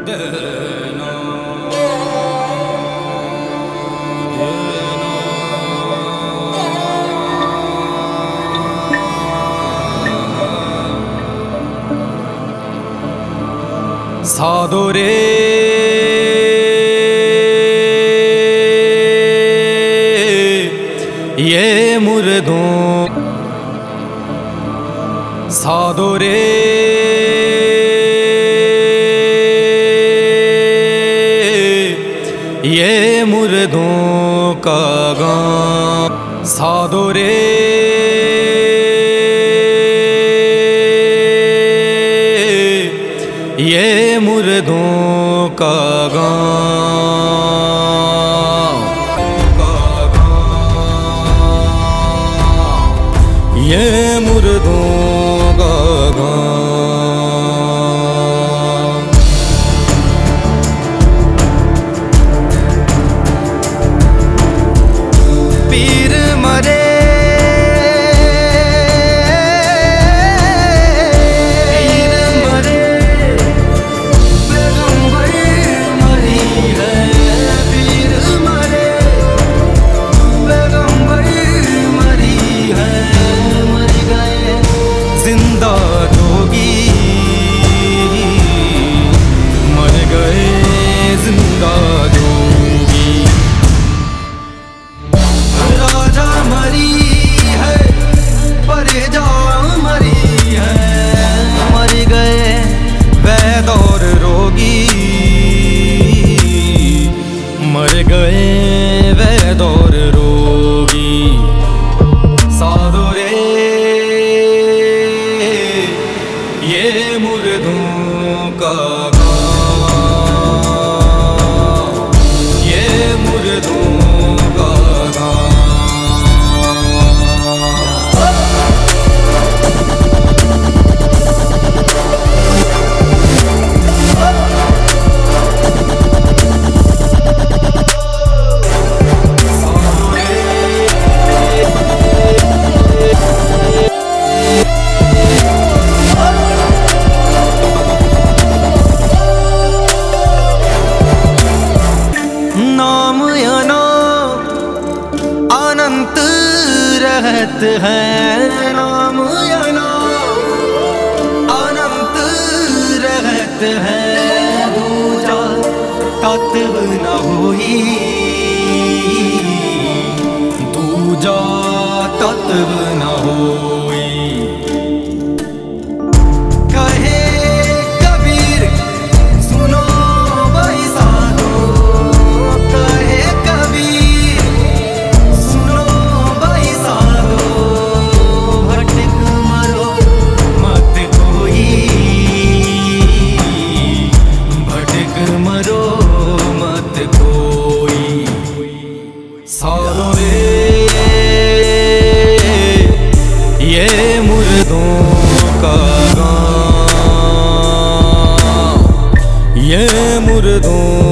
साधो रे ये मुर्दों, साधो रे ये मुर्दों का गाँव, साधो रे ये मुर्दों का गाँव, ये मुर्दों का गाँव। पीर मरे मर गए वैद और रोगी, साधो रे ये मुर्दों का गाँव, ये मुर्दों का गाँव। अनंत रहत है नाम या नाम, अनंत रहत है दूजा तत्व न होई, दूजा तत्व न होई। कहे कबीर सुनो भाई साधो, कहे कबीर सुनो भाई साधो, भटक मरो मत कोई, भटक मरो मत कोई, साधो रे ये मुर्दों का गाँव, ये मुर्दों